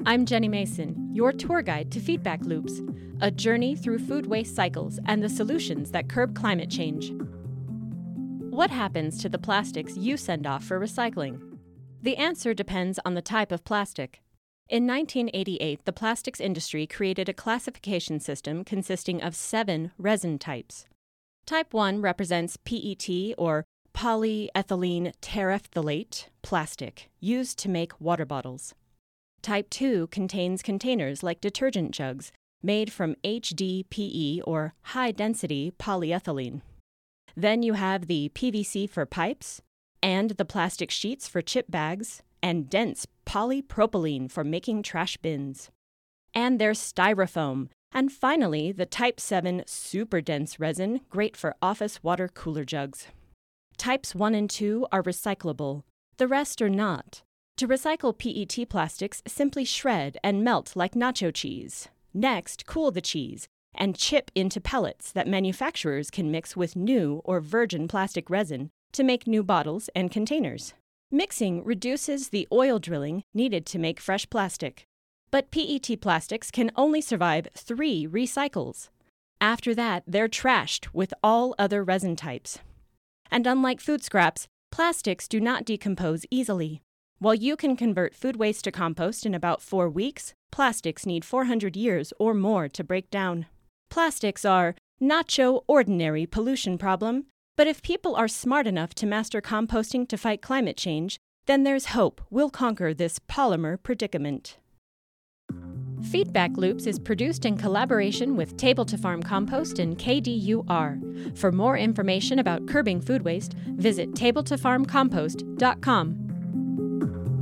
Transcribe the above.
I'm Jenny Mason, your tour guide to Feedback Loops, a journey through food waste cycles and the solutions that curb climate change. What happens to the plastics you send off for recycling? The answer depends on the type of plastic. In 1988, the plastics industry created a classification system consisting of 7 resin types. Type 1 represents PET, or polyethylene terephthalate plastic, used to make water bottles. Type 2 contains containers like detergent jugs, made from HDPE, or high-density polyethylene. Then you have the PVC for pipes, and the plastic sheets for chip bags, and dense polypropylene for making trash bins. And there's styrofoam, and finally the Type 7 super dense resin, great for office water cooler jugs. Types 1 and 2 are recyclable, the rest are not. To recycle PET plastics, simply shred and melt like nacho cheese. Next, cool the cheese and chip into pellets that manufacturers can mix with new or virgin plastic resin to make new bottles and containers. Mixing reduces the oil drilling needed to make fresh plastic. But PET plastics can only survive 3 recycles. After that, they're trashed with all other resin types. And unlike food scraps, plastics do not decompose easily. While you can convert food waste to compost in about 4 weeks, plastics need 400 years or more to break down. Plastics are not so ordinary pollution problem, but if people are smart enough to master composting to fight climate change, then there's hope we'll conquer this polymer predicament. Feedback Loops is produced in collaboration with Table to Farm Compost and KDUR. For more information about curbing food waste, visit tabletofarmcompost.com.